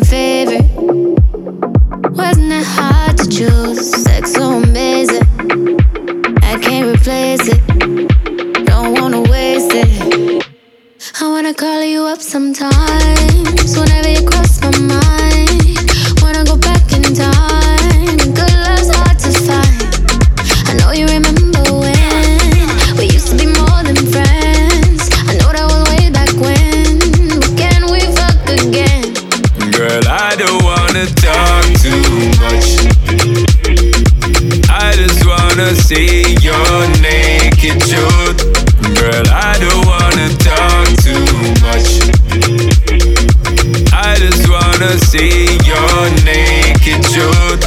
favorite. Wasn't it hard to choose? Sex so amazing, I can't replace it. Don't wanna waste it. I wanna call you up sometimes, whenever you cross my mind. Wanna go back in time, good love's hard to find. I know you remember when we used to be more than friends. I know that was way back when, but can we fuck again? Girl, I don't wanna talk too much. I just wanna see your naked truth. Girl, I don't wanna talk too much. I just wanna see your naked truth.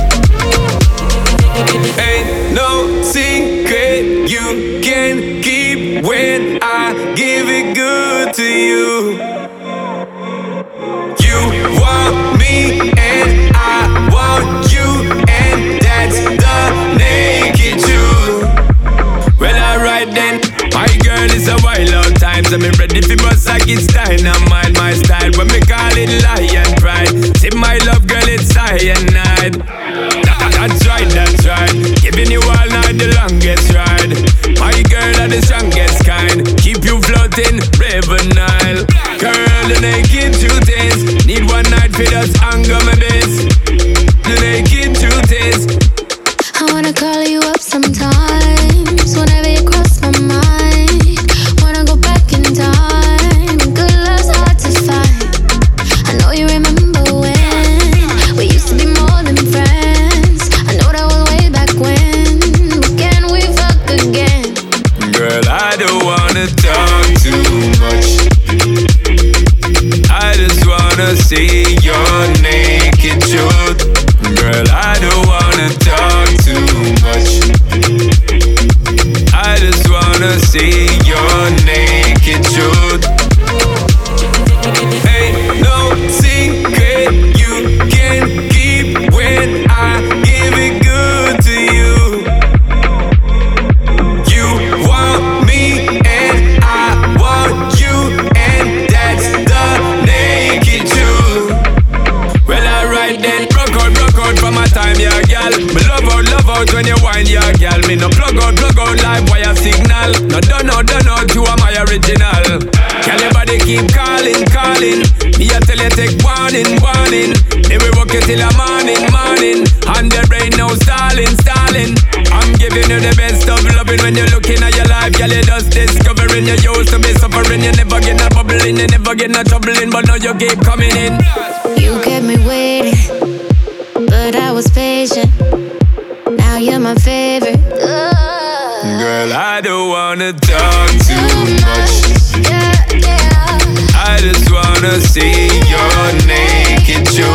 Ain't no secret you can keep when I give it good to you. You want me and I want you, and that's the naked truth. Well, alright then, my girl is a wild out times. I'm ready for bust like it's dynamite. My style when me call it lion pride. See my love girl, it's cyanide. That's right, that's right. Giving you all night the longest ride. My girl are the strongest kind. Keep you floating, river Nile. Girl, the naked truth is, need one night for us anger my base. The naked truth is, I wanna call you up sometimes, whenever you cross my mind. Wanna go back in time, good love's hard to find. I know you remember when we used to be more than friends. I know that was way back when, but can we fuck again? girl, I don't wanna talk too much. I just wanna see your naked truth. Girl, I don't wanna talk too much. I just wanna see your naked truth. Ain't no secret you can keep when I give it good to you. You want me and I want you, and that's the naked truth. Well, alright then, broke out for my time, yeah, gal. Me love out when you whine, yeah, gal. Me no plug out like wire signal. No, don't know, you are my original. Gal, your body keep calling. Me I tell you take warning. Me we work it till the morning. And there ain't no stalling. I'm giving you the best of loving when you're looking at your life, gal. You just discovering you used to be suffering. You never get no bubbling, you never get no troubling, but now you keep coming in. You kept me waiting, but I was patient. Now you're my favorite. Girl, I don't wanna talk too much. Yeah. I just wanna see your naked truth.